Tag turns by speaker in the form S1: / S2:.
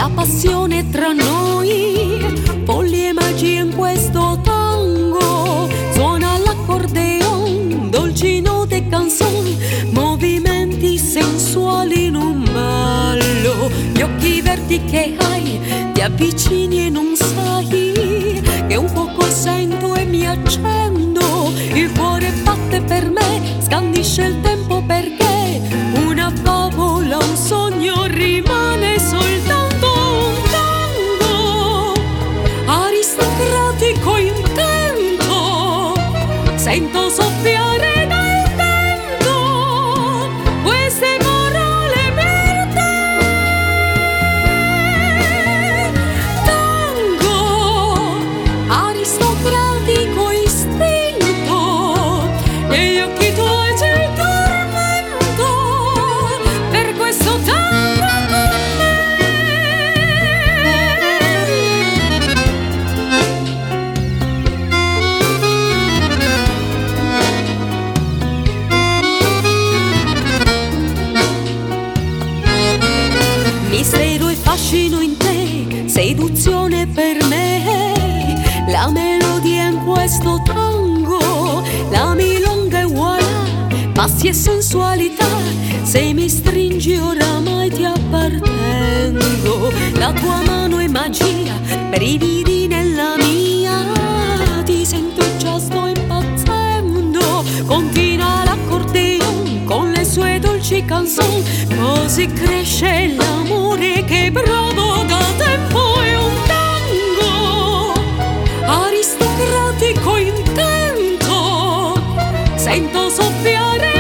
S1: la passione tra noi, follia e magia in questo tango. Suona l'accordeon, dolci note canzoni, movimenti sensuali in un ballo. Gli occhi verdi che hai, ti avvicini e non sai che un poco sento e mi accendo. Il cuore batte per me, scandisce il tempo perché una favola, un sogno rimane soltanto un tango aristocratico intento. Sento soffiare dal vento queste parole per te. Tango aristocratico istinto, negli occhi tuoi c'è il tormento, per questo tango con mistero e fascino in te, seduzione per me, la melodia in questo tango, la milonga è voilà, passi e sensualità, se mi stringi oramai ti appartengo, la tua mano è magia, brividi nella mia, ti sento già sto impazzendo, continua l'accordeon con le sue dolci canzoni, così cresce l'amore che provo da tempo. È un tango aristocratico intento, sento soffiare